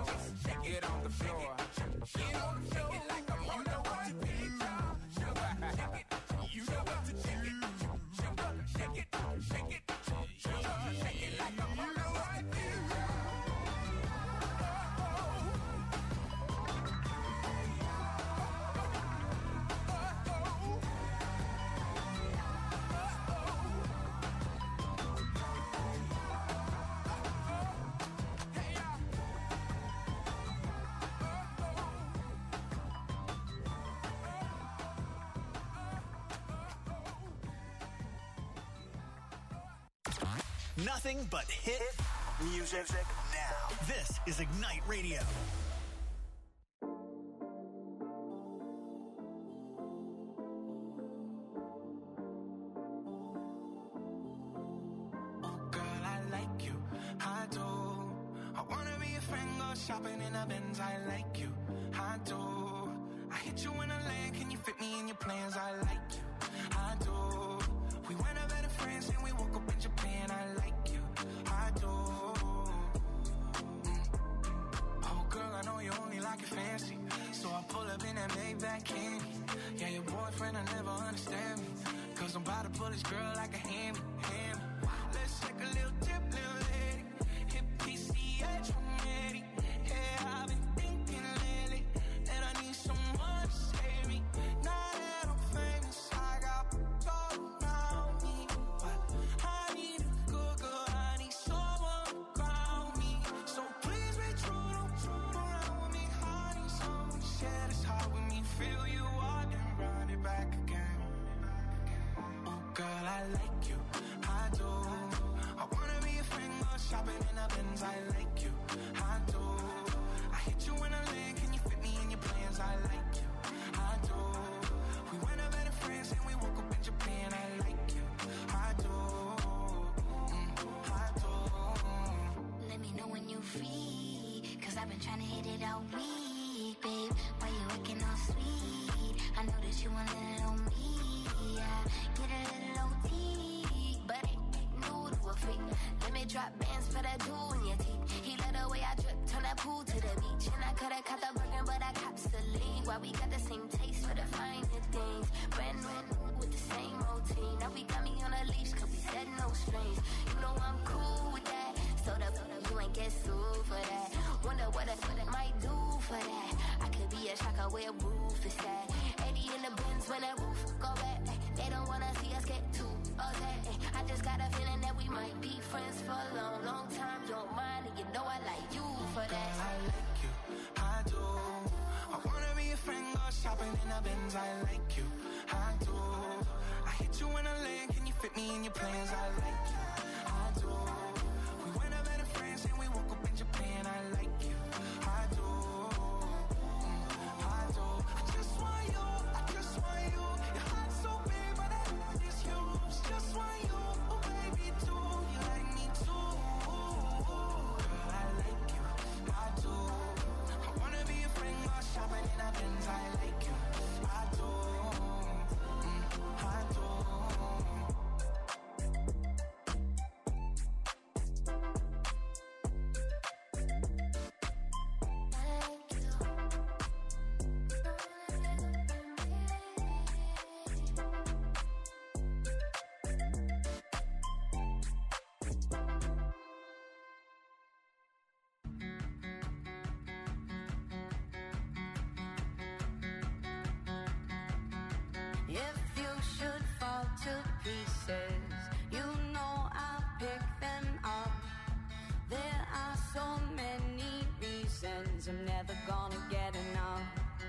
Shake it on the floor. Get on the floor. Shake it like I'm on the what to do. Shake it. You know what to do. Shake it. Shake it. Shake it. Shake it like I'm on the what to do. Nothing but hit music now. This is Ignite Radio. Oh, girl, I like you. I do. I wanna be a friend, go shopping in a Benz. I like you. I do. I hit you in a land. Can you fit me in your plans? I like you. I do. We went up better friends and we woke up in Japan. I like you. I do. Oh, girl, I know you only like it fancy. So I pull up in that Maybach candy. Yeah, your boyfriend will never understand me. Cause I'm about to pull this girl like a hammy. Let's take a little trip, little lady. Hit PCH from Eddie. Yeah, I've been thinking lately that I need someone to save me. Now that I'm famous, I got all around me. But I need a good girl, I need someone to ground me. So please be true, don't around with me. I need someone to share this heart with me. Feel you out and run it back again. Oh, girl, I like you, I do. I wanna be a friend, go shopping in a Benz. I like you, I do. I hit you in a land, can you fit me in your plans? I like you, I do. We went up better friends and we woke up in Japan. I like you, I do. I do. Let me know when you free, cause I've been trying to hit it all week, babe. Why you looking all sweet? I know that you want a little me, yeah. Get a little OT, but ain't new to a freak. Let me drop bands for that jewel in your teeth. He let the way I drip, turn that pool to the beach. And I could've caught the Birkin, but I cops the lead. Why we got the same taste for the finer things. Brand new with the same routine. Now we got me on a leash, cause we said no strings. You know I'm cool with that. So you ain't get sued for that. Wonder what I might do for that. I could be a shocker where a roof is at. 80 in the bins when that roof go back. They don't wanna see us get too upset. I just got a feeling that we might be friends for a long, long time. You don't mind, and you know I like you for that. Girl, I like you, I do. I wanna be a friend, go shopping in a Benz. I like you, I do. I hit you in a land, can you fit me in your plans? I like you, I do. We went up better friends and we woke up in Japan. I like you, I do. I do. I just want you, I just want you. Your heart's so big, but I just you. Just want you, oh baby, too. You like me too. Girl, I like you, I do. I wanna be a friend, go shopping in a Benz. I like you, I do. I do. If you should fall to pieces, you know I'll pick them up. There are so many reasons I'm never gonna get enough.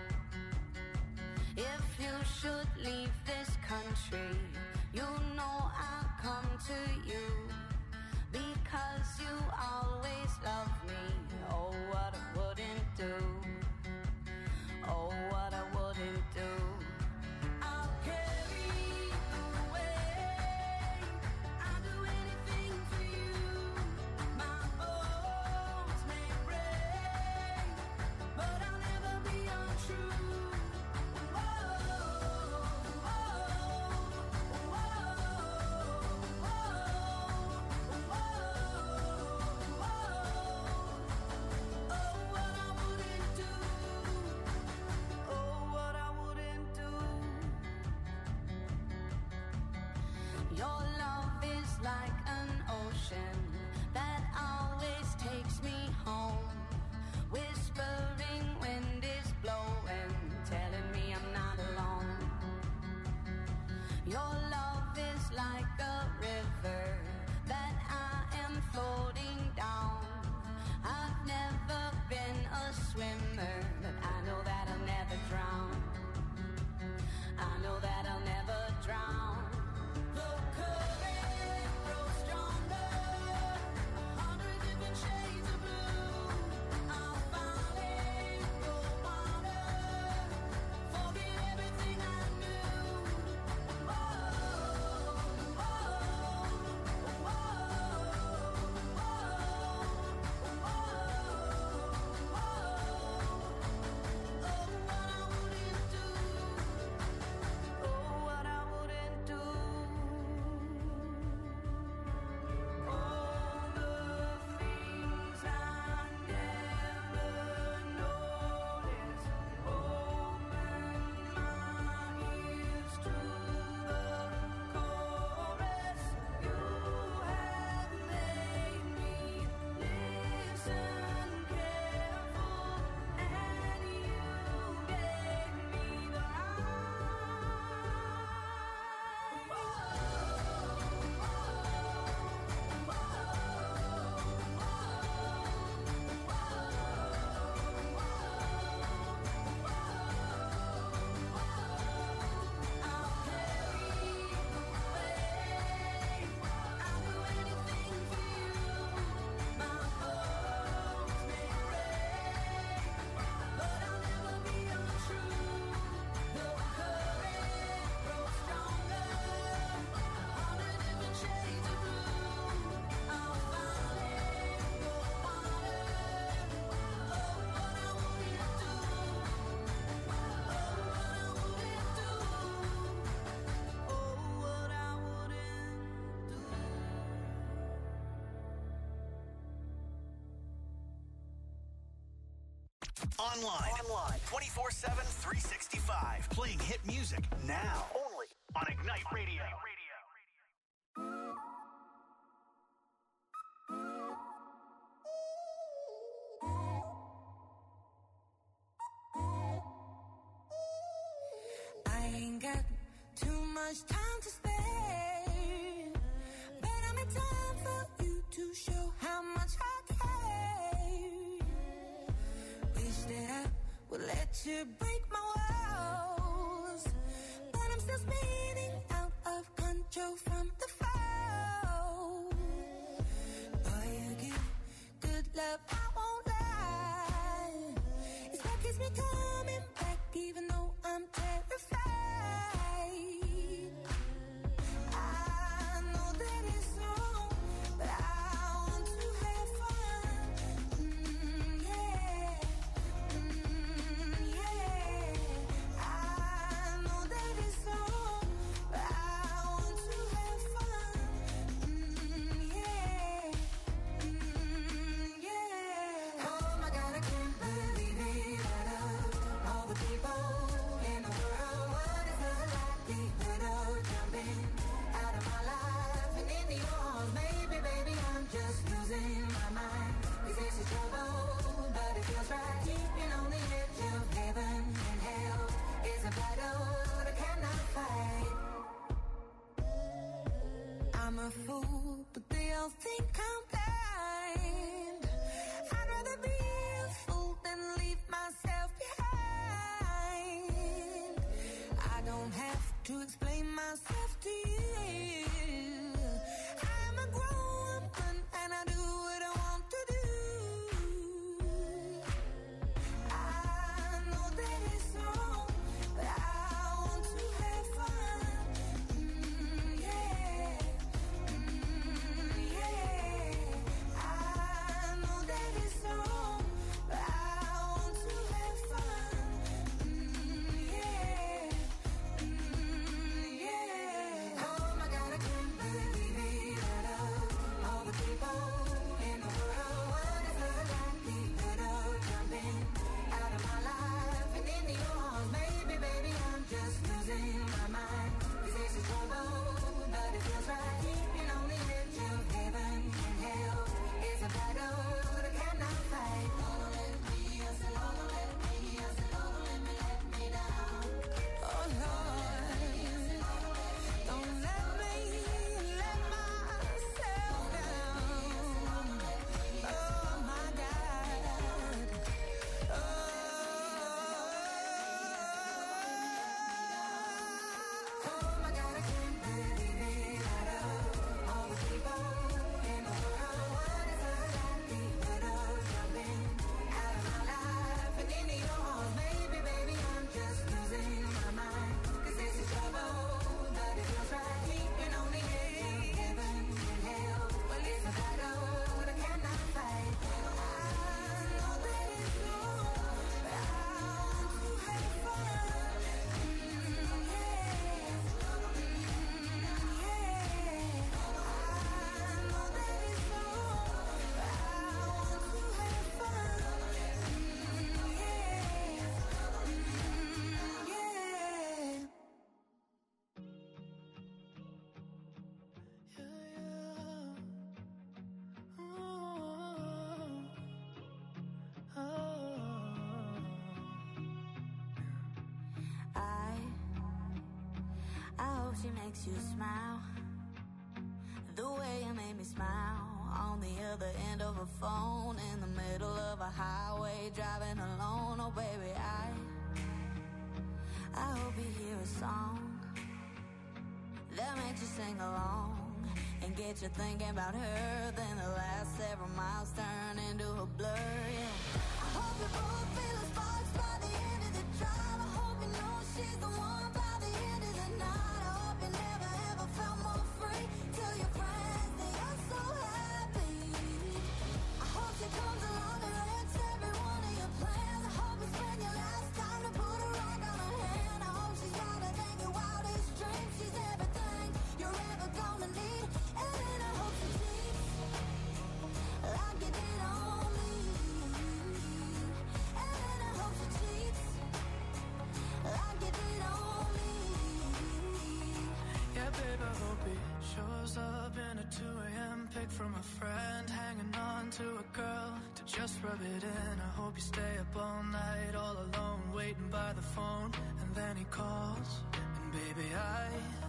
If you should leave this country, you know I'll come to you. Because you always love me. Oh, what I wouldn't do. Oh, what I wouldn't do. I'll care. Online. 24/7, 365. Playing hit music now. Only on Ignite Radio. I ain't got too much time to spare, but I'm in time for you to show how much I care. Wish that I would let you break my walls, but I'm still spinning out of control from the fall. Boy, you give good love, I won't lie. It's what keeps me coming back, even though I'm terrified. I know that it's wrong, but I want to have fun. Yeah. Yeah. I know that it's wrong, but I want to have fun. Yeah. Yeah. Oh my God, I can't believe it. Out of all the people in the world, what is the likelihood of jumping out of my life and into yours? Maybe, baby, I'm just losing my mind. 'Cause this is trouble, but it feels right. Keeping on the edge of heaven and hell is a battle that I cannot fight. I'm a fool, but they all think I'm blind. I'd rather be a fool than leave myself behind. I don't have to explain myself to you. I'm a grown woman and I do what I want to do. I know that it's wrong, but I want to have fun. Yeah. Yeah. I know that it's wrong, but I want to have fun. Yeah. Yeah. Oh my God, I can't believe it. Out of all the people in the world, what is the likelihood of jumping out of my life and into yours? Maybe, baby, I'm just losing my mind. 'Cause this is trouble, but it feels right. Keeping on the edge of heaven and hell is a battle that I cannot fight. Don't let me, I said, don't let me, I said, don't let me down. Oh Lord, don't let me let myself down. Oh my God. Oh my God, I can't believe it. Out of all the people in the world, what is the likelihood of jumping out of my life and into yours? Maybe, baby, I'm just losing my mind. 'Cause this is trouble, but it feels right. Keeping on the edge of heaven and hell. Well, it's a battle that I cannot fight. I know that it's wrong, but I want to have fun. I hope she makes you smile the way you made me smile on the other end of a phone in the middle of a highway driving alone. Oh baby, I hope you hear a song that makes you sing along and get you thinking about her. Then the last several miles turn into a blur. Yeah. I hope you both feel the sparks by the end of the drive. I hope you know she's the one by the end of the night. I hope you never ever felt more free. Tell your friends that you're so happy. I hope she comes along and wrecks every one of your plans. I hope you spend your last time to put a rock on her hand. I hope she's louder than your wildest dreams. She's everything you're ever gonna need. And I hope she cheats like you did on me. at 2 a.m. Pick from a friend, hanging on to a girl to just rub it in. I hope you stay up all night, all alone, waiting by the phone. And then he calls, and baby, I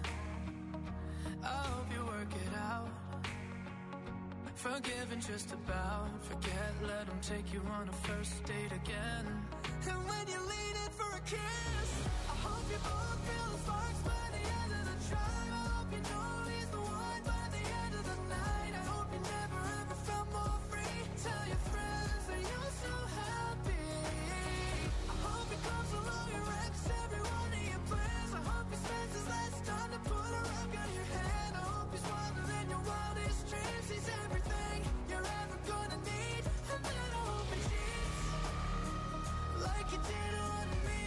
hope you work it out. Forgiven just about, forget, let him take you on a first date again. And when you lean in for a kiss, I hope you both feel the sparks by the end of the drive. I hope you know he's the one by the end of the night. I hope you never ever felt more free. Tell your friends that you're so happy. I hope he comes along and wrecks every one of your plans. I hope he spends his last time to put a rug on your hand. I hope he's wilder than your wildest dreams. He's everything you're ever gonna need. And then I hope he cheats like you did on me.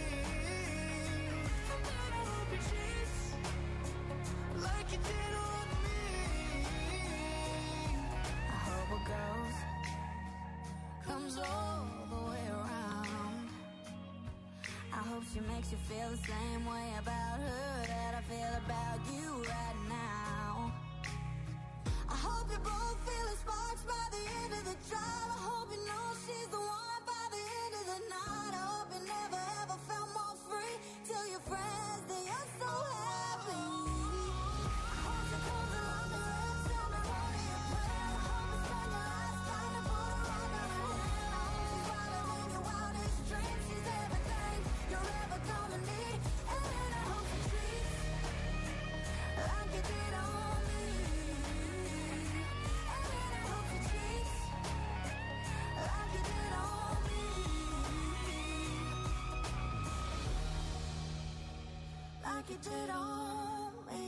And then I hope he cheats like you did on me. I hope it goes, comes all the way around. I hope she makes you feel the same way about her that I feel about you right now. I hope you both feel the sparks by the end of the drive. I hope you know she's the one by the end of the night. I hope you never ever felt more free. Tell your friends that you're so happy. I hope she comes along and wrecks every one of your plans. I hope you spend your last time to put a rug on her hand. I hope she's wilder than your wildest dreams. She's everything you're ever gonna need. And then I hope she treats like you did on me. And then I hope she treats like you did on me. Like you did on me.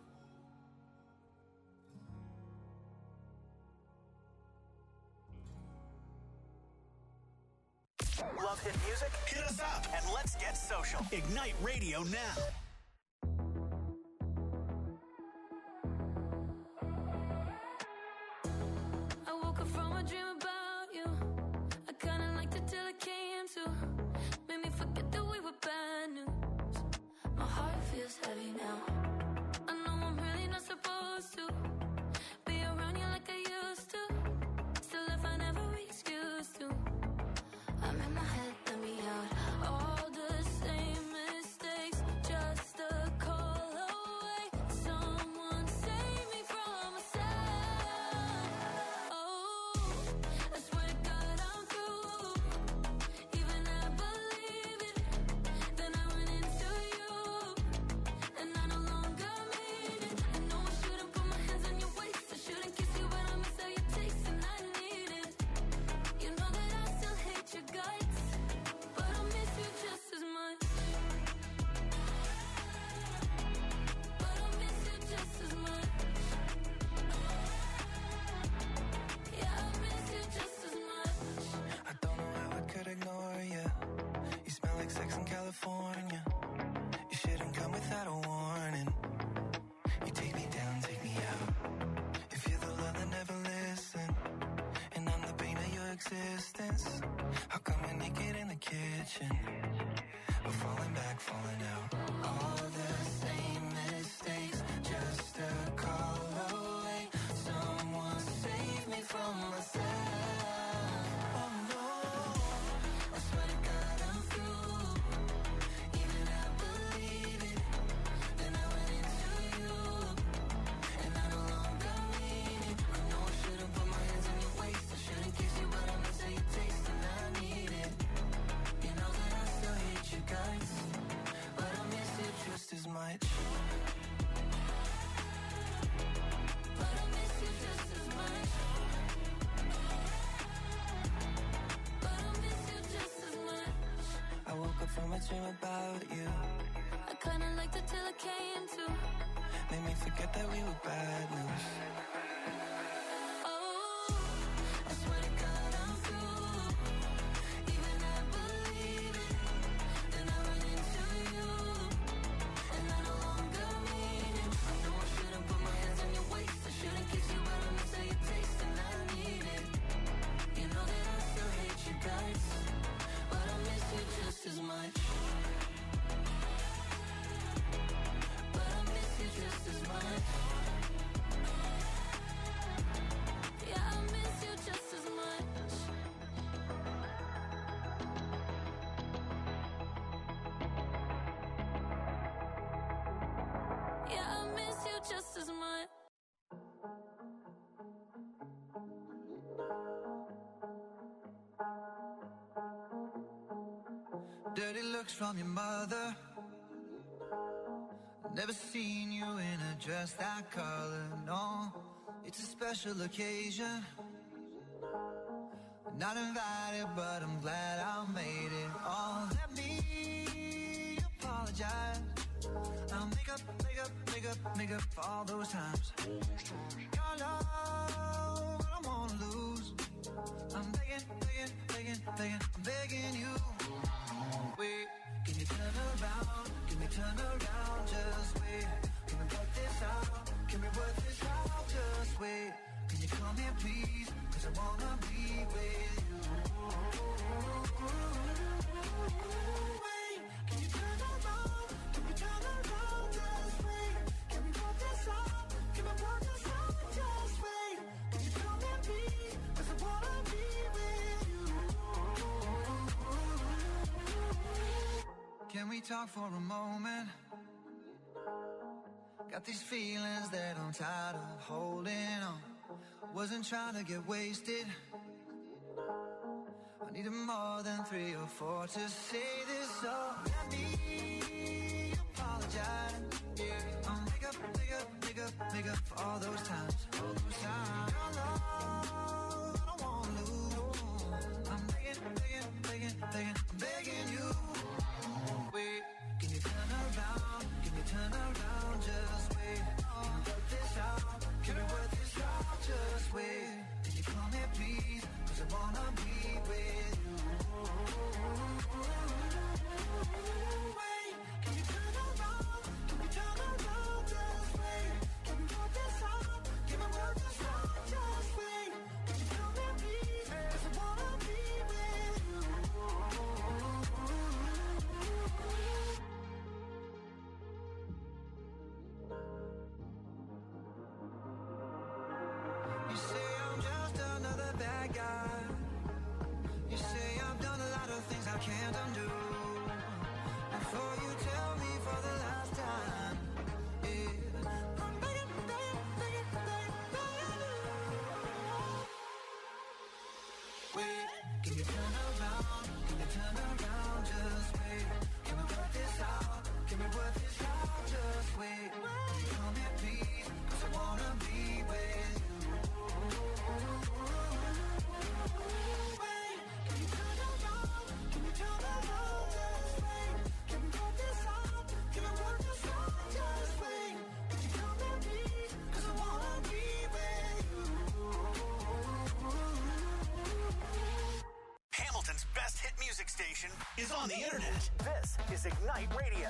Love hit music? Hit us up and let's get social. Ignite Radio now. I woke up from a dream about you. I kinda liked it till it came to. Made me forget that we were bad news. My heart feels heavy now. I know I'm really not supposed to be around you like I used to. Still, if I never excuse to, I'm in my head, let me out. All the same mistakes, just a call away. Someone save me from myself. Oh, I swear to God I'm through. Even I believe it. Then I went into you, and I no longer mean it. I know I shouldn't put my hands on your waist. I shouldn't kiss you, but I miss how you taste, and I need it. You know that I still hate your guts, but I miss you just as much. But I miss you just as much. Yeah, I miss you just as much. I don't know how I could ignore you. You smell like sex in California. You shouldn't come without a warning. You take me down, take me out. If you're the love that never listen, and I'm the pain of your existence, how come we're naked in the kitchen? We're falling back, falling out. All the same mistakes, just a call away. Someone save me from myself. Oh no, I swear to God I'm through. Even I believe it. Then I went into you, and I no longer mean it. I know I shouldn't put my hands on your waist. I shouldn't kiss you, but I miss how you taste, and I need it. You know that I still hate you guys, but I miss you just as much. But I miss you just as much. But I miss you just as much. I woke up from a dream about you. I kinda liked it till it came to. Made me forget that we were bad news. Oh, I swear to God I'm through. Even I believe it. Then I went into you, and I no longer mean it. I know I shouldn't put my hands on your waist. I shouldn't kiss you, but I miss how you taste, and I need it. You know that I still hate you guys, but I miss you just as much. But I miss you just as much. Dirty looks from your mother. Never seen you in a dress that color, no. It's a special occasion. Not invited, but I'm glad I made it. Oh, let me apologize. I'll make up for all those times. Your love, I don't wanna lose. I'm begging, I'm begging you. Wait, can you turn around? Can we turn around? Just wait. Can we work this out? Can we work this out? Just wait. Can you come here, please? 'Cause I wanna be with you. Wait, can you turn around? Can we turn around? Just wait. Can we work this out? Can we work this out? Just wait. Can you come here, please? 'Cause I wanna be with you. Can we talk for a moment? Got these feelings that I'm tired of holding on. Wasn't trying to get wasted. I needed more than 3 or 4 to say this. So let me apologize. Yeah, I'll make up for all those times. Your love, I don't wanna lose. I'm begging you. Wait, can you turn around? Can you turn around? Just wait. Can we work this out? Can we work this out? Just wait. Can you come here, please? 'Cause I wanna be with you. Wait, can you turn around? Can we turn around? Just wait. Can we work this out? Can we work this out? Just wait. Can you come here, please? 'Cause I wanna be with you. You say I'm just another bad guy. You say I've done a lot of things I can't undo. Before you tell me for the last time, yeah, I'm begging you. Wait, can you turn around? Can you turn around? Just wait. Can we work this out? Can we work this out? Just wait. Can you come here, please? 'Cause I wanna be with you. Wait, can you turn around? Can you turn around? Just wait. Can we work this out? Can we work this out? Just wait. Can you come here, please? 'Cause I wanna be with you. Hamilton's best hit music station is on the internet. This is Ignite Radio.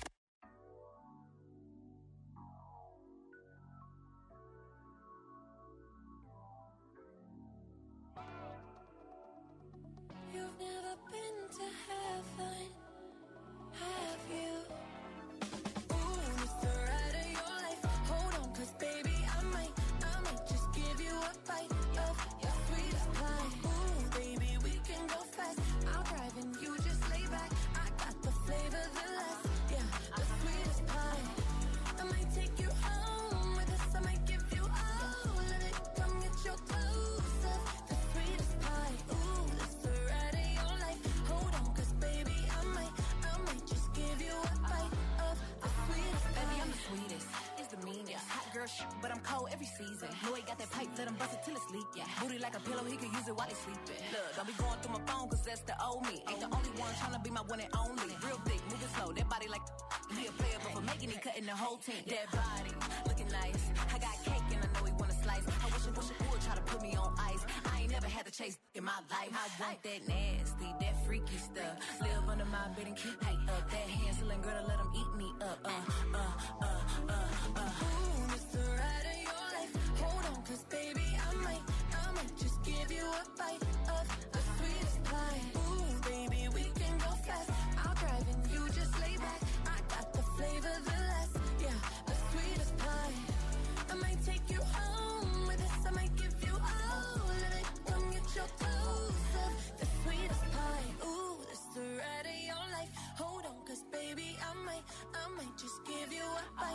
You've never been to heaven, have you? Ooh, it's the ride of your life. Hold on, 'cause baby, I might just give you a bite of your sweetest pie. Ooh, baby, we can go fast. I'll drive and you just lay back. I got the flavor, the last, yeah, the sweetest pie. I might take you home with us. I might give you all of it. Come get your clothes up, the sweetest pie. Ooh, it's the ride of your life. Hold on, 'cause baby, I might just give you a bite of the sweetest pie. Baby, I'm the sweetest. It's the meanest. Hot girl shit, but I'm cold every season. Know he got that pipe, let him bust it till it's leak. Yeah. Booty like a pillow, he could use it while he sleeping. Look, don't be going through my phone, 'cause that's the old me. Ain't the only one tryna be my one and only. Real thick, moving slow, that body like he a player, but for making it, cutting the whole team. That body, looking nice. I got cake and I know he wanna slice. I wish it would try to put me on ice. I ain't never had to chase in my life. I want that nasty, that freaky stuff. Live under my bed and keep me up. That Hansel girl to let him eat me up. Ooh, it's the ride of your life. Hold on, 'cause baby, I might just give you a bite of the sweetest pie. Ooh, baby, we can go fast. I'll drive and you just lay back. I got the flavor, the last, yeah, the sweetest pie. I might take you home with us. I might give you all of it. Come get your clothes up, the sweetest pie. Ooh, it's the ride of your life. Hold on, 'cause baby, I might just give you a bite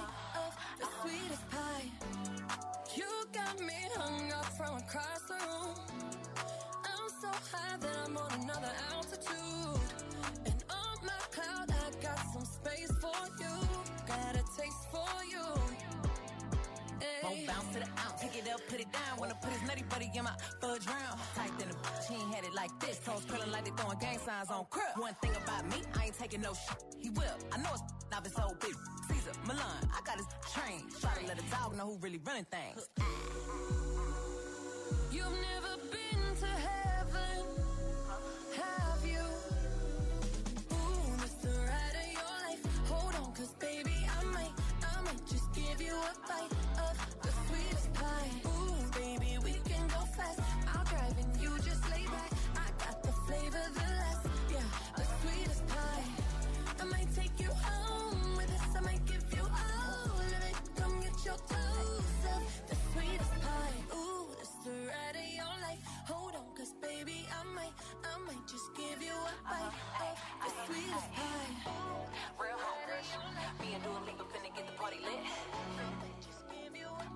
throwing gang signs on crib. One thing about me, I ain't taking no shit. He will. I know it's I've been so big. Caesar, Milan, I got his train. Try to let a dog know who really running things. You've never been to heaven, have you? Ooh, it's the ride of your life. Hold on, cause baby, I might just give you a bite of the sweetest pie. Ooh, baby, we can go fast. I'll drive and you just lay back. I got the flavor, the last, yeah, the sweetest pie. I might take you home with us. I might give you all of it. Come get your toes up, the sweetest pie. Ooh, it's the ride of your life. Hold on, cause baby, I might just give you a bite of the sweetest pie. Real homegirl, me and Dua Lipa finna get the party lit. Just give you a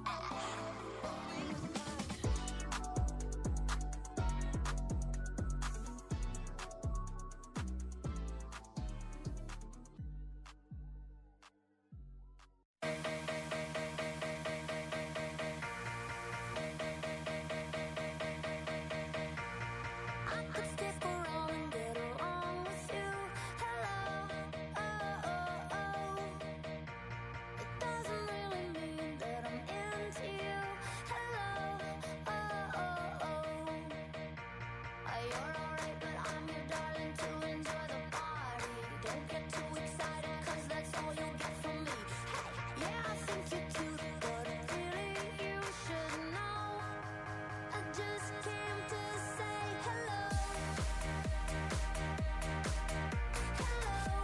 I could stick around and get along with you. Hello, oh, oh, oh. It doesn't really mean that I'm into you. Hello, oh, oh, oh. You're alright, but I'm here, darling, to enjoy the party. Don't get too excited, cause that's all you'll get from me. Hey, yeah, I think you're cute, but really you should know. I just came to say hello. Hello.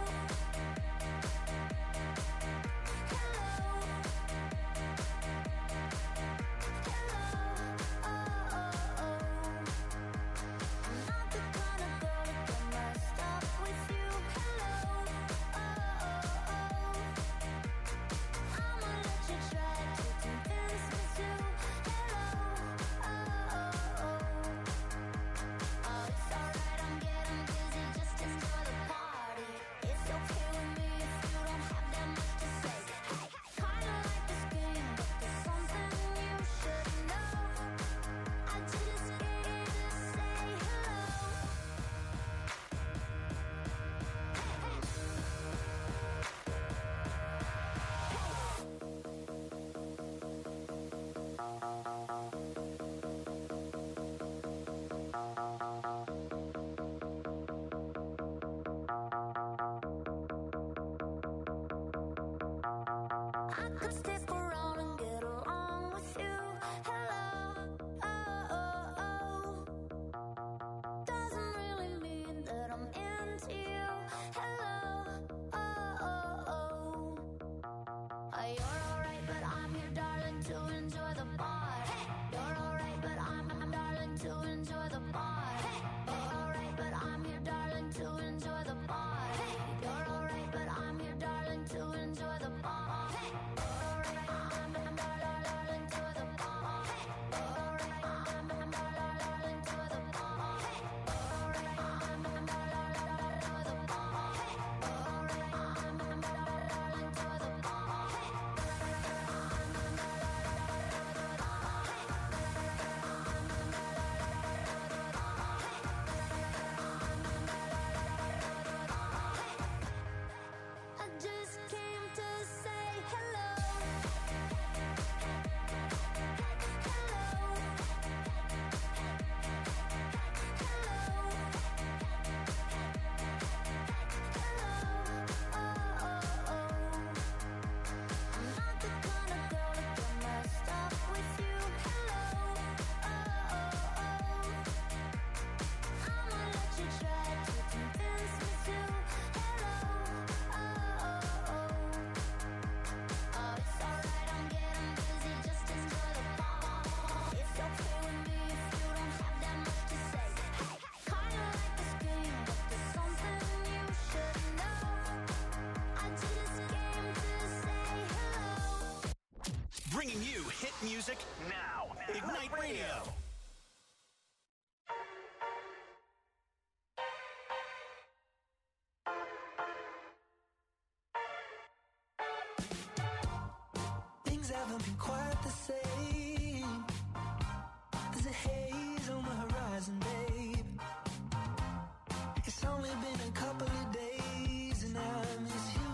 Hello. Oh, oh, oh. I'm not the kind of girl to get messed up with you. Hello. Oh, oh, oh. I'ma let you try to convince me to. Hello. Oh, oh, oh. Oh, it's alright, I'm getting busy, just enjoy the party. It's okay with me if you don't have that much to say. Hey, kinda like this game, but there's something you should know. I just came to say hello. I could stick around and get along with you. Hello, oh, oh, oh. Doesn't really mean that I'm into you. Hello, oh, oh, oh. You're alright, but I'm here, darling, to enjoy the party. You're alright, but I'm darling, to enjoy the party. You're alright, but I'm here, darling, to enjoy the party. You're alright, but I'm here, darling, to enjoy the party. I just came to say hello. Hello. Hello. Oh, oh, oh. I'm not the kind of girl to get messed up with you. Hello. Oh, oh, oh. I'ma let you try to convince me to. Hello. Oh, oh, oh. Oh, it's alright, I'm getting busy, just enjoy the party. It's okay with me if you don't have that much to say. Hey, kinda like this game, but there's something you should know. I just came to say hello. Bringing you hit music now. Ignite Radio. Things haven't been quite the same. There's a haze on the horizon, babe. only been a couple of days and I miss you.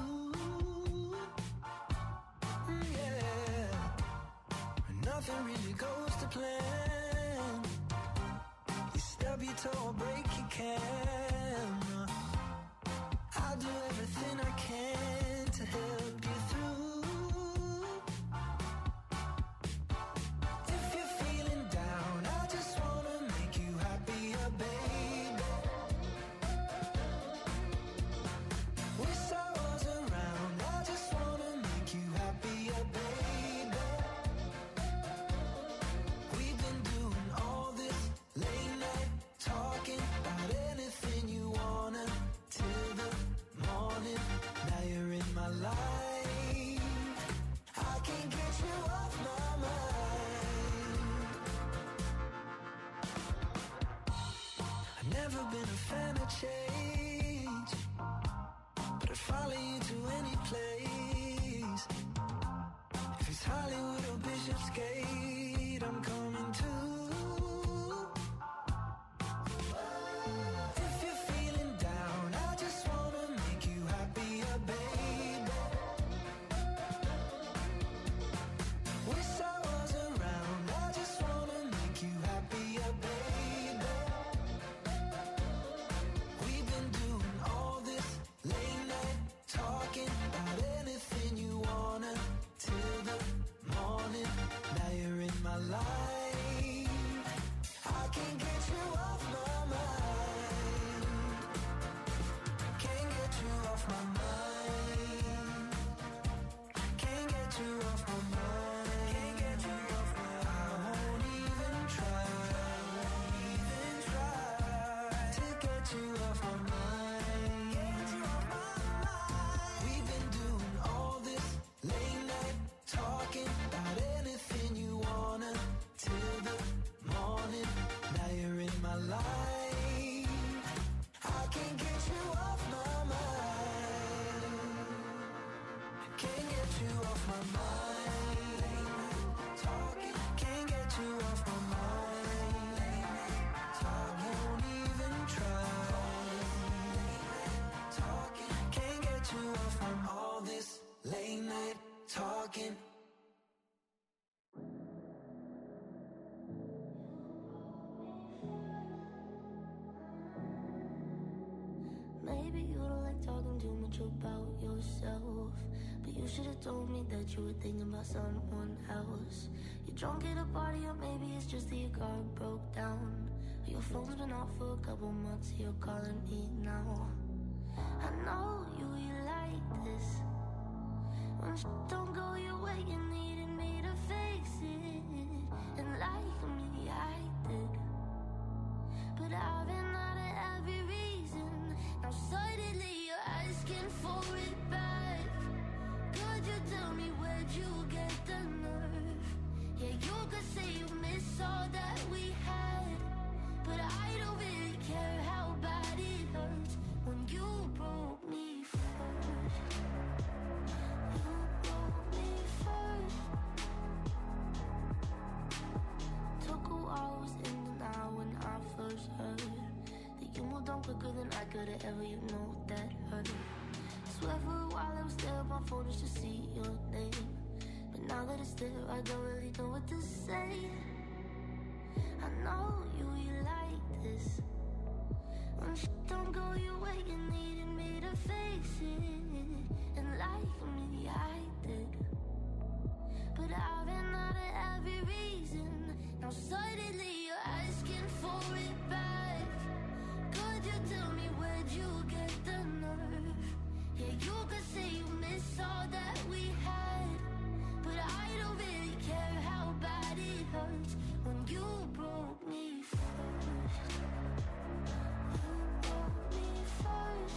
Yeah, nothing really goes to plan. You stub your toe or break your camera. I'll do everything I can to help you through. If you're feeling down, I just wanna make you happier, baby. Wish I was around, I just wanna make you happier, baby. We've been doing all this late night talking about anything you wanna till the morning. Now you're in my life, I can't get you off my mind. I've never been a fan of change, but I'd follow you to any place. If it's Hollywood or Bishopsgate, I'm coming too. If you're feeling down, I just wanna make you happier, baby. Wish I was around, I just wanna make you happier, baby. We've been doing all this late night talking about anything you wanna till the morning. Now you're in my life, I can't get you off my mind. Can't get you off my mind. Can't get you off my mind. Can't get you off my mind. I won't even try. Won't even try to get you off my mind. Get you off my mind. We've been doing all this late night talking about anything you wanna till the morning. Now you're in my life, I can't get you off my mind. Can't get you off my mind. Talking, can't get you off my mind. I won't even try. Talking, can't get you off from all this late night talking. Maybe you don't like talking too much about yourself, but you should have told me that you were thinking about someone else. You're drunk at a party, or maybe it's just that your car broke down. Your phone's been off for a couple months, you're calling me now. I know you like this. When shit don't go your way, you needed me to fix it. And like me, I did. But I've been out of every reason. Now suddenly you're asking for it back. Could you tell me where'd you get the nerve? Yeah, you could say you miss all that we had, but I don't really care how bad it hurts when you broke me first. You broke me first. Took a while, was in denial when I first heard that you moved on quicker than I could've ever, you know that hurt. Swear for a while I was there on my phone just to see your name, but now that it's there, I don't really know what to say. I know you like this. When shit don't go your way, you needed me to fix it. And like me, I did. But I've been out of every reason. Now suddenly you're asking for it back. Could you tell me where'd you get the nerve? Yeah, you could say you miss all that we had, but I don't really care how bad it hurts when you broke me first. You broke me first.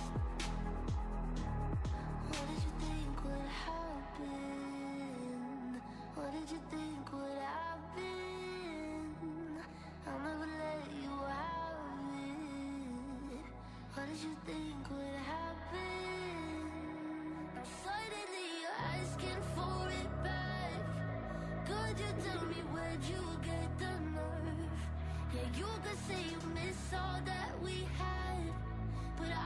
What did you think would happen? What did you think would happen? I'll never let you have it. What did you think would happen? Now suddenly you're asking for it back. Could you tell me where'd you get the nerve? Yeah, you could say you miss all that we had, but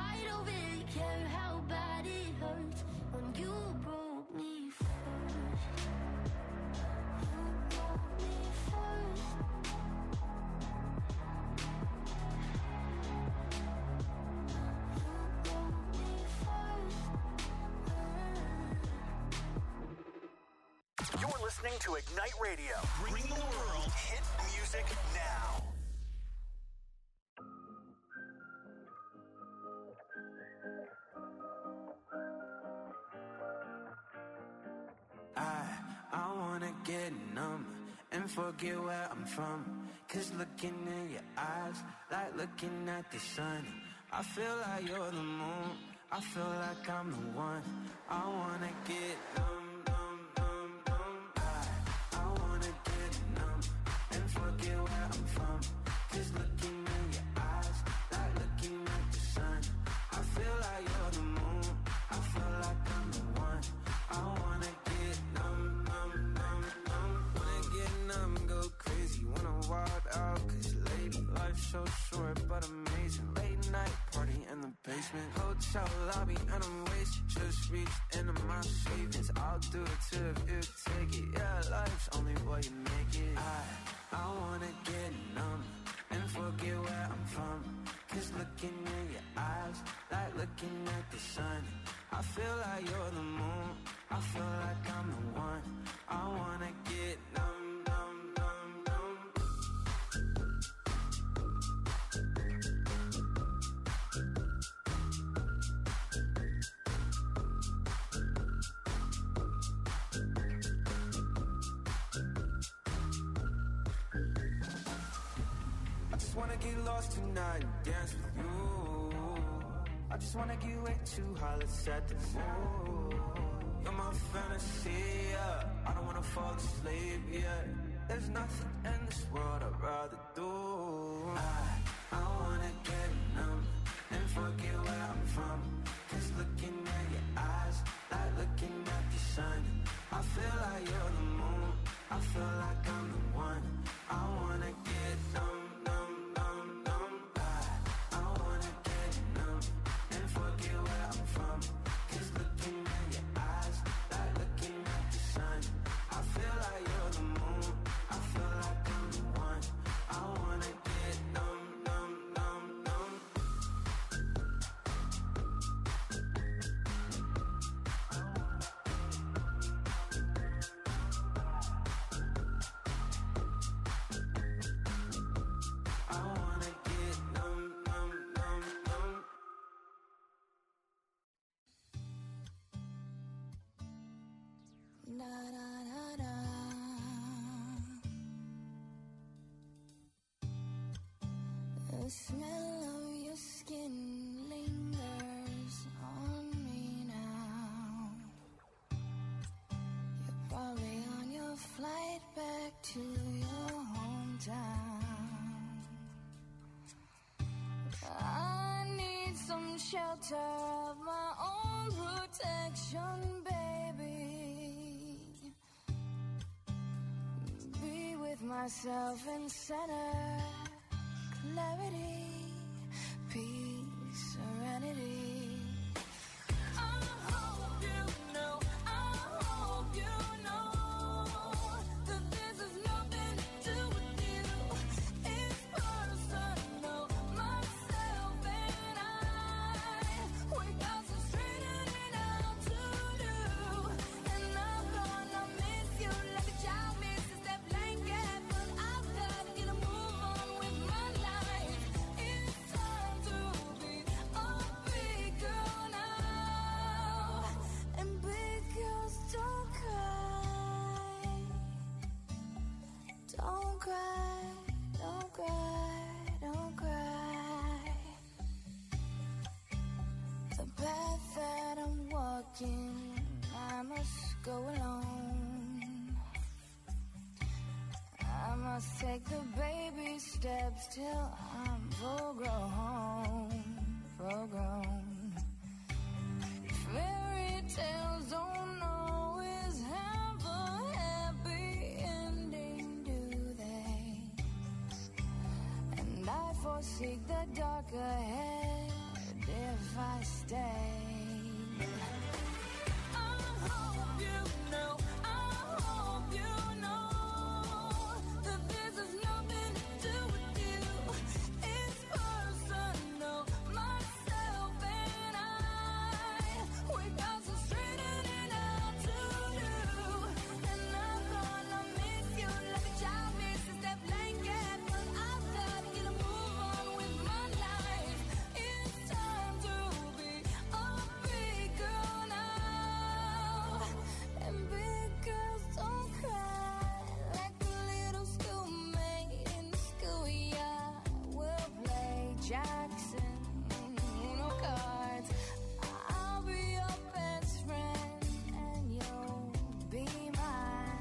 listening to Ignite Radio. Bring the world hit music now. I wanna get numb and forget where I'm from. 'Cause looking in your eyes, like looking at the sun. I feel like you're the moon, I feel like I'm the one. I wanna get numb, numb, numb, numb. I wanna get numb and forget where I'm from. 'Cause looking in your eyes, like looking at the sun. I feel like you're the moon, I feel like I'm the one. I wanna get numb, numb, numb, numb. Wanna get numb, go crazy, wanna wild out. 'Cause lady, life's so short but amazing. Late night party in the basement, hotel lobby and I'm wasted. Just reached into my savings, I'll do it too if you take it. Yeah, life's only what you make it. I wanna get numb and forget where I'm from. 'Cause looking in your eyes, like looking at the sun. I feel like you're the moon, I feel like I'm the one. I wanna get numb, numb, numb, numb. I just wanna get lost tonight and dance with you. I just wanna get way too high, let's set the mood. You're my fantasy, yeah. I don't wanna fall asleep, yeah. There's nothing in this world I'd rather do. I wanna get numb and forget where I'm from. 'Cause looking at your eyes, like looking at the sun. I feel like you're the moon, I feel like I'm the one. I wanna get numb, numb, numb, numb. I wanna get numb and forget where I'm from. 'Cause looking in your eyes, like looking at the sun. I feel like you're the moon, I feel like I'm the one. I wanna get numb, numb, numb, numb. I wanna get numb, numb, numb, numb. Da, da, da, da. The smell of your skin lingers on me now. You're probably on your flight back to your hometown. I need some shelter of my own protection, baby. Be with myself in center, clarity, peace, serenity. I hope you know that this has nothing to do with you. It's personal, myself and I. We got some straightening out to do. And I'm gonna miss you like a child misses that blanket. But I've got to get a move on with my life. It's time to be a big girl now. And big girls don't cry. Don't cry, don't cry, don't cry. The path that I'm walking, I must go alone. I must take the baby steps till I'm full grown, full grown. Fairy tales don't always have a happy ending, do they? And I foresee the dark ahead if I stay. I hope you know that this has nothing to do with you. It's personal, myself and I. We got some straightening out to do. And I'm gonna Jackson, Uno cards. I'll be your best friend, and you'll be my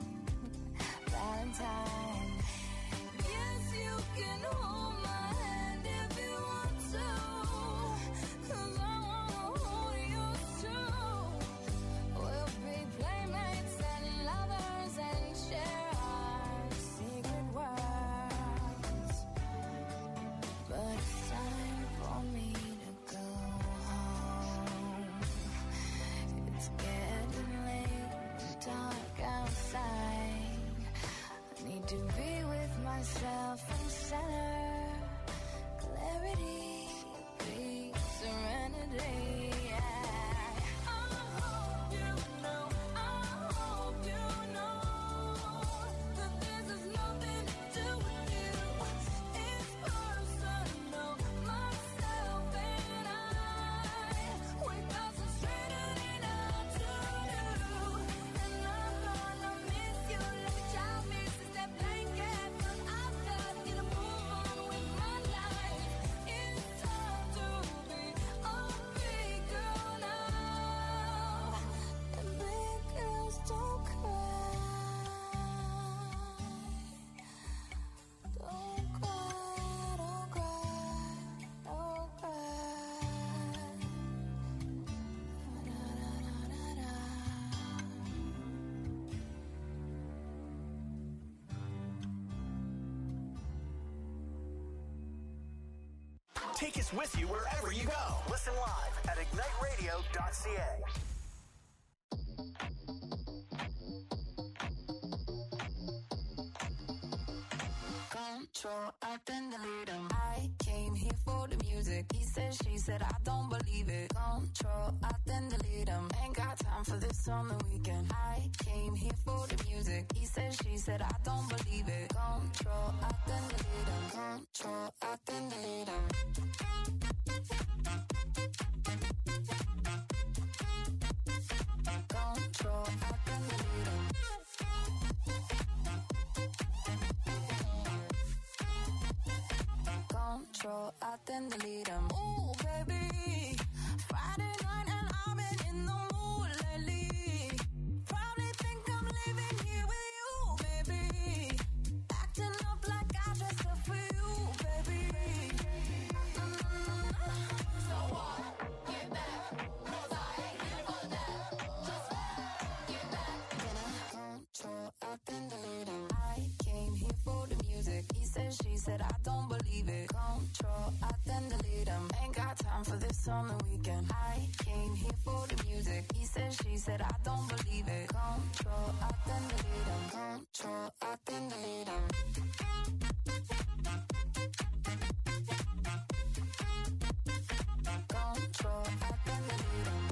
Valentine. Yes, you can hold my hand if you want to, 'cause I wanna hold yours too. We'll be playmates and lovers and share our secret words. But it's time for me to go home. It's getting late and dark outside. I need to be with myself and center. Clarity, peace, serenity. I hope you know that this has nothing to do with you. It's personal, myself and I. We got some straighter than I do. And I'm gonna miss you like a child misses that blanket. 'Cause I've got to move on with my life. It's time to be a big girl now. And big girls don't cry. Don't cry, don't cry, don't cry. Take us with you wherever you go. Listen live at igniteradio.ca. Control, I then delete him. I came here for the music. He said, she said, I don't believe it. Control, I then delete him. Ain't got time for this on the weekend. I came here for the music. He said, she said, I don't believe it. Control, I then delete him. Control, I then delete him. Control, I then delete him. Control, I then delete him. Ooh, baby, Friday night and I've been in the mood lately. Probably think I'm leaving here with you, baby. Acting up like I dressed up for you, baby. So what? Get back, 'cause I ain't here for that. Just get back. Control, I then delete him. I came here for the music. He said, she said, I don't believe it. Control, I then delete him. Ain't got time for this on the weekend. I came here for the music. He said, she said, I don't believe it. Control, I then delete him. Control, I then delete him. Control, I then delete him.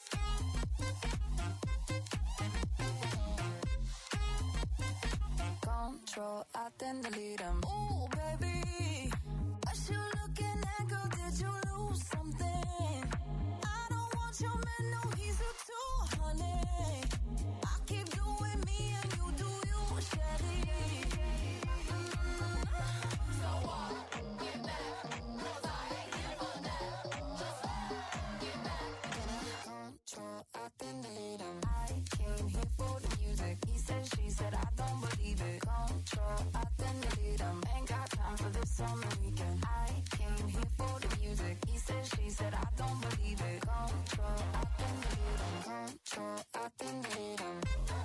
Control, I then delete him. Ooh, baby, what you looking at, girl? Did you lose something? I don't want your man, no, he's a too, honey. I keep doing me and you do you, Shelly. So what? Get back, 'cause I ain't here for that. Just get back. Control, I then delete him. I came here for the music. He said, she said, I don't believe it. Control, I then delete him. Ain't got time for this on the weekend. I came here for the music. He said, she said, I don't believe it. Control, I then delete him. Control, I then delete him.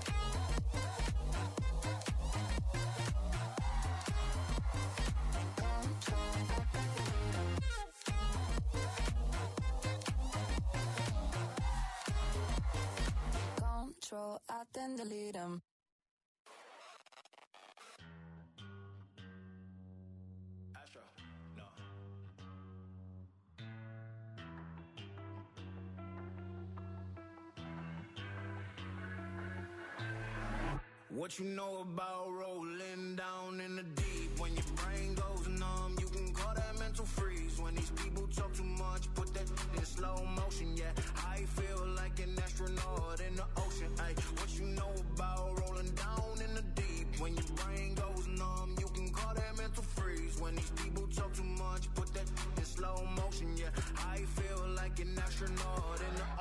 Control, I then delete him. Control, I then delete him. Astro, no. What you know about rolling down in the deep? When your brain goes numb, you can call that mental freeze. When these people talk too much, put that in slow motion, yeah. I feel like an astronaut in the ocean, ay. What you know about rolling down in the deep? When your brain goes numb, you can call that mental freeze. When these people talk too much, put that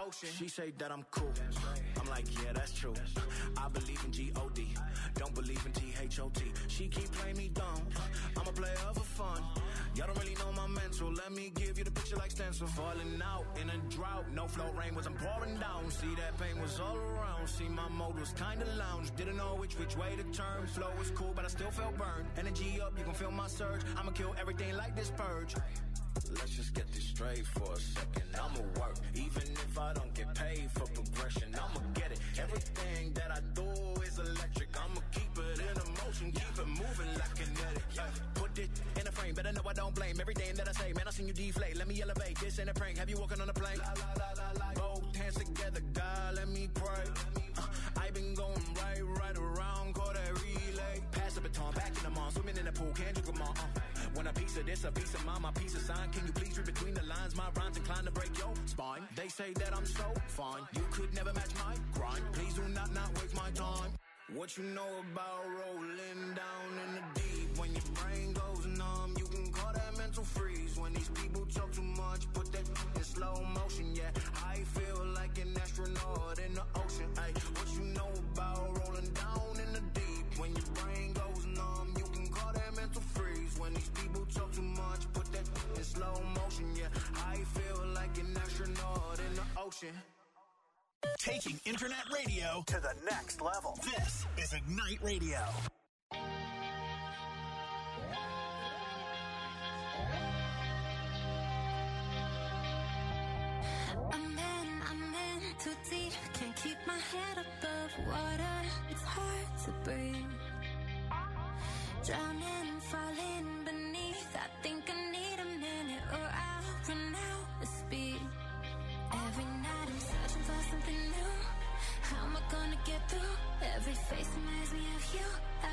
ocean. She say that I'm cool. I'm like, yeah, that's true. I believe in G-O-D. Don't believe in T-H-O-T. She keep playing me dumb. I'm a player for fun. Y'all don't really know my mental. Let me give you the picture like stencil. Falling out in a drought. No flow rain wasn't pouring down. See, that pain was all around. See, my mode was kinda lounge. Didn't know which way to turn. Flow was cool, but I still felt burned. Energy up, you can feel my surge. I'ma kill everything like this purge. Let's just get this straight for a second. I'ma work, even if I don't get paid for progression. I'ma get it. Everything that I do is electric. I'ma keep it in motion, keep it moving like kinetic. Put it in a frame, better know I don't blame everything that I say. Man, I seen you deflate. Let me elevate. This ain't a prank. Have you walking on a plane? Both hands together, God, let me pray. I been going right around, call that relay. Pass the baton, back in the mall, swimming in the pool, can't you come on? Want a piece of this, a piece of mine, my piece of sign. Can you please read between the lines? My rhymes inclined to break your spine. They say that I'm so fine, you could never match my grind. Please do not waste my time. What you know about rolling down in the deep? When your brain goes numb, you can call that mental freeze. When these people talk too much, put that in slow motion. Yeah, I feel like an astronaut in the ocean. Ay, what you know about rolling down in the deep? When your brain goes numb, you can call that mental freeze. When these people talk too much, put that in slow motion. Yeah, I feel like an astronaut in the ocean. Taking internet radio to the next level. This is Ignite Radio. I'm in too deep. Can't keep my head above water. It's hard to breathe. Drowning, falling beneath. I think I need a minute or I'll run out of speed. Every night I'm searching for something new. How am I gonna get through? Every face reminds me of you.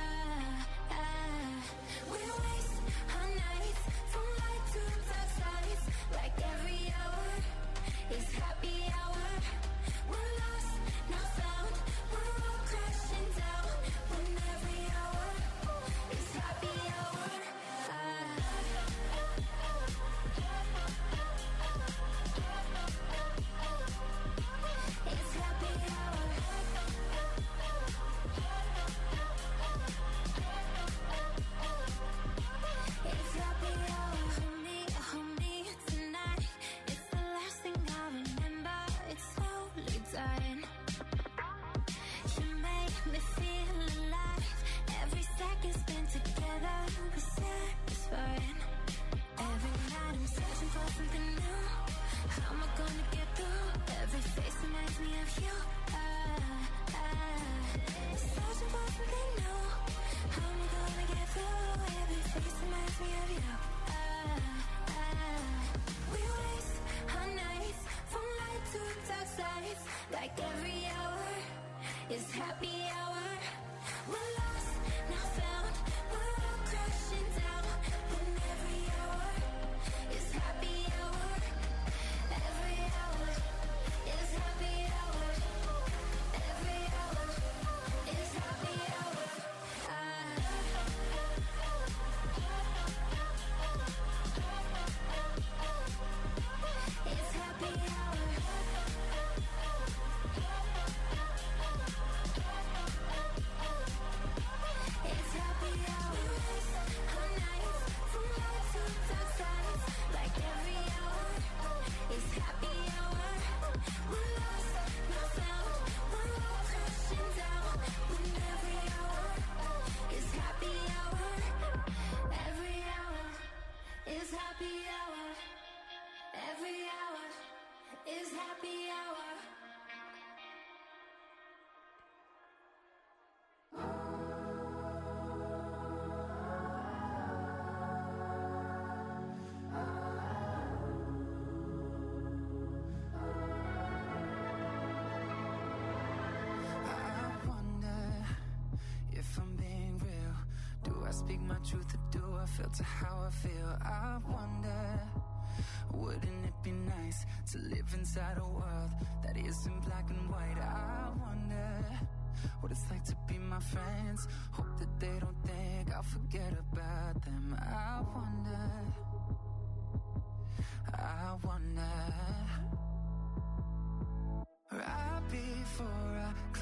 We waste our nights from light to dark sides. Like every hour is happy hour. We're lost, not found. We're all crashing down. When every hour is happy hour. It's happy hour. It's happy hour. Hold me tonight. It's the last thing I remember. It's slowly dying. You make me feel alive. Every second spent together was satisfying. Every night I'm searching for something new. How am I gonna get through? Every face reminds me of you. Searching for something new. How am I gonna get through? Every face reminds me of you. We waste our nights from light to dark sides. Like every hour is happy hour. We're lost, not found. We're all crashing down. When every hour is happy hour. Every hour is happy hour. Every hour is happy hour. It's happy hour. It's happy hour. We waste our nights from light to dark sides. Like every hour is happy hour. We're lost, not found. We're all crashing down. When every hour is happy hour. Every hour is happy hour. Every hour is happy hour. I wonder if I'm being real. Do I speak my truth or do I filter how I feel? I wonder, wouldn't it be nice to live inside a world that isn't black and white? I wonder what it's like to be my friends. Hope that they don't think I'll forget about them. I wonder.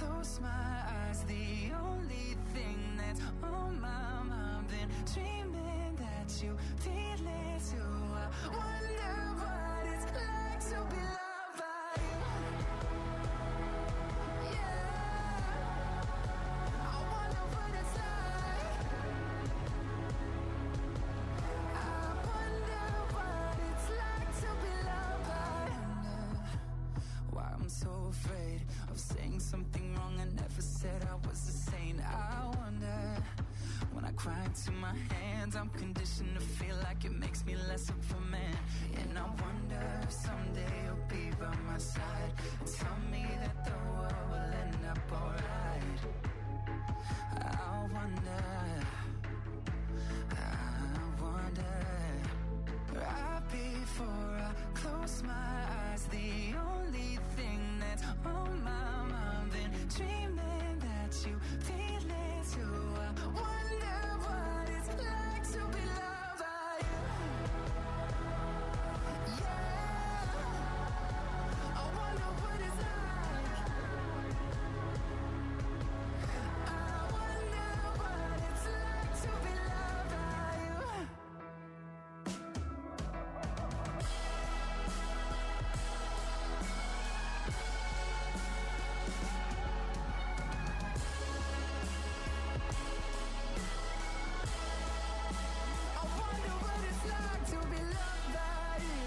close my eyes, the only thing that's on my mind, been dreaming that you feel it too. I wonder what it's like to be loved by you. Yeah, I wonder what it's like. I wonder what it's like to be loved by you. Why I'm so afraid of saying something wrong. I never said I was a saint. I wonder when I cry into my hands, I'm conditioned to feel like it makes me less of a man. And I wonder if someday you'll be by my side and tell me that the world will end up alright. I wonder right before I close my eyes, the only thing that's on my mind, been dreaming that you feel it too. I wonder what it's like to be loved by you. Yeah, I wonder what it's like. I wonder what it's like to be loved by you. I wonder what it's like to be loved by you.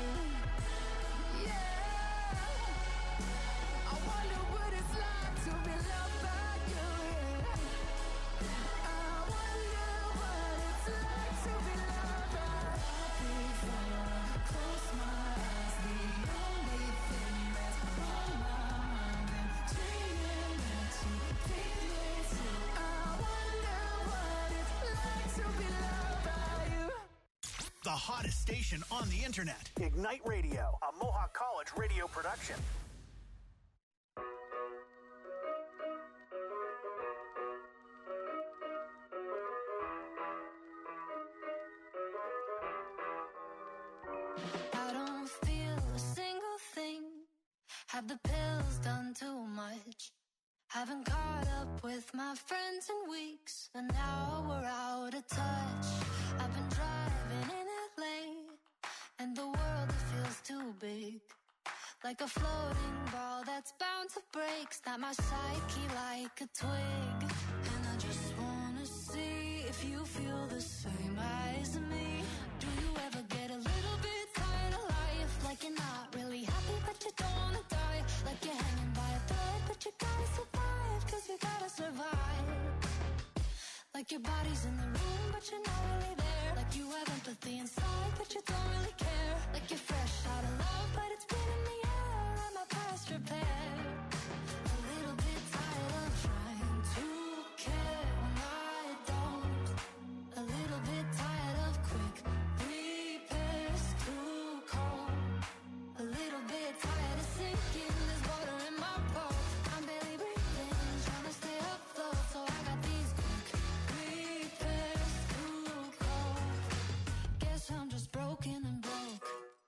Yeah, I wonder what it's like to be loved by you. Yeah, I wonder what it's like to be loved by you. Before I close my eyes, the only thing that's on my mind, been dreaming that you feel it too. I wonder what it's like to be loved by you. The hottest station on the internet. Ignite Radio, a Mohawk College radio production. I don't feel a single thing. Have the pills done too much? Haven't caught up with my friends in weeks, and now we're out of touch. I've been driving in LA, and the world it feels too big. Like a floating ball that's bound to break. Snap my psyche like a twig. And I just wanna see if you feel the same as me. Do you ever get a little bit tired of life? Like you're not really happy but you don't wanna die. Like you're hanging by a thread but you gotta survive. Cause you gotta survive. Like your body's in the room but you're not really there. Like you have empathy inside but you don't really care. Like you're fresh out of love but it's been in the air. I'm a past repair. A little bit tired of trying to care when I don't. A little bit tired of quick repairs too cold. A little bit tired of sinking. There's water in my boat. I'm barely breathing, trying to stay afloat. So I got these quick repairs too cold. Guess I'm just broken and broke.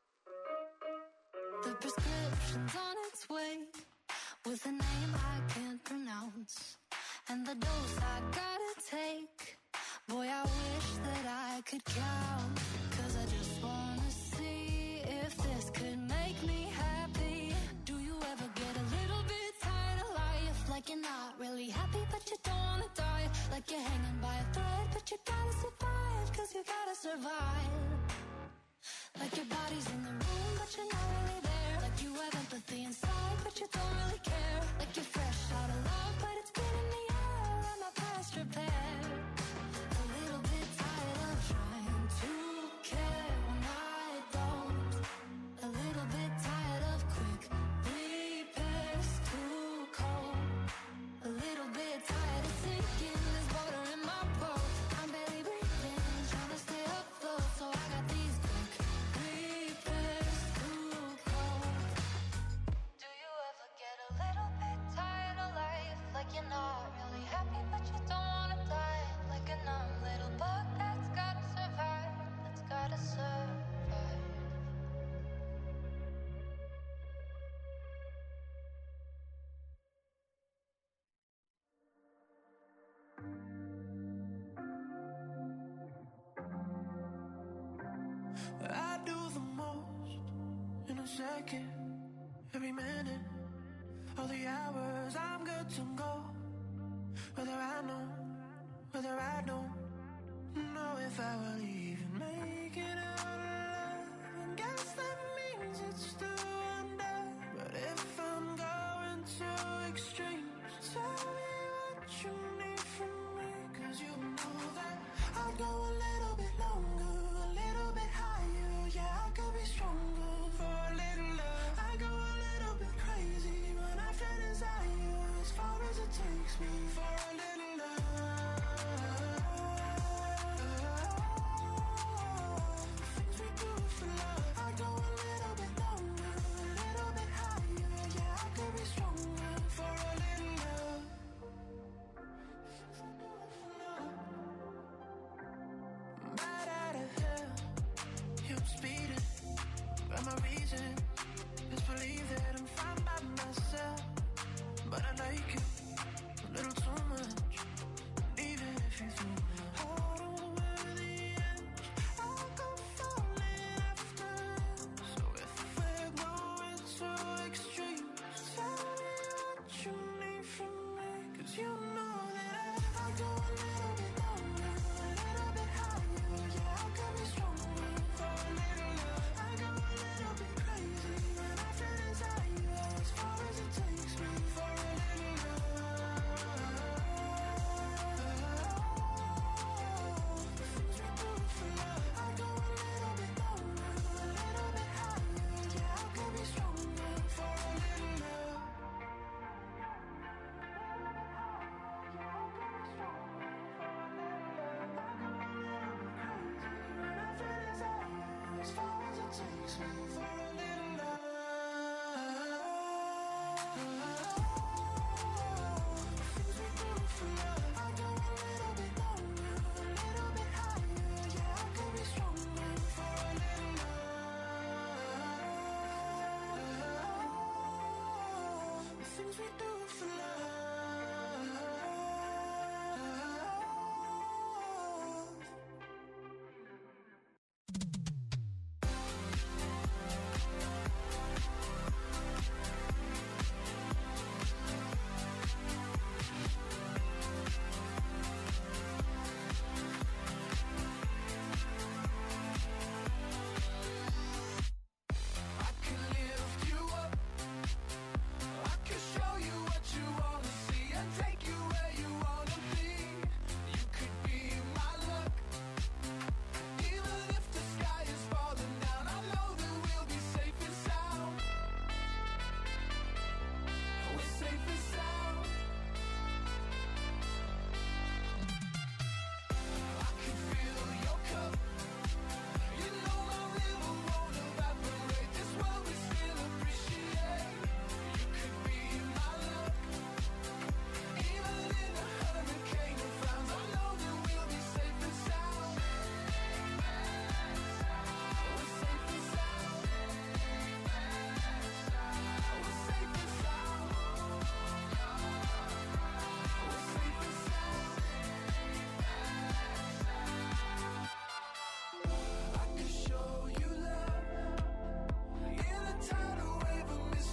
The prescription's on its way, with a name I can't pronounce, and the dose I gotta take. Boy, I wish that I could count. Cause I just wanna see if this could make me happy. Do you ever get a little bit tired of life? Like you're not really happy but you don't wanna die. Like you're hanging by a thread but you gotta survive. Cause you gotta survive. Like your body's in the room but you're not really there. Like you have empathy inside but you don't really care. Like you're fresh out of love but it's been in the air. I'm a past repair. A little bit tired of trying to care when I don't. A little bit tired of second, every minute, all the hours, I'm good to go. Whether I don't know if I will even make it out alive. I guess that means it's still under. But if I'm going to extremes, tell me what you need from me. 'Cause you know that I'll go a little bit longer, a little bit higher. Yeah, I could be stronger for a little love. I go a little bit crazy when I feel desire, as far as it takes me for a little love. Things we do for love. I go a little bit longer, a little bit higher. Yeah, I could be stronger for a little love. Things we do for love. Right out of hell, you're speeding. But my reason is believe that I'm fine by myself. But I like you a little too much. Even if you threw my heart over the edge, I'll go falling after. So if we're going to extremes, tell me what you need from me. 'Cause you know that I'll go a little bit longer, a little bit higher. Yeah, I could be stronger for a little love. I go a little bit crazy when I feel desire, as far as it takes me for a little love. Things we do for love. I go a little bit longer, a little bit higher. Yeah, I could be stronger for a little love. As far as it takes me for a little love. Things we do for love. I go a little bit longer, a little bit higher. Yeah, I could be stronger for a little love. The things we do for love.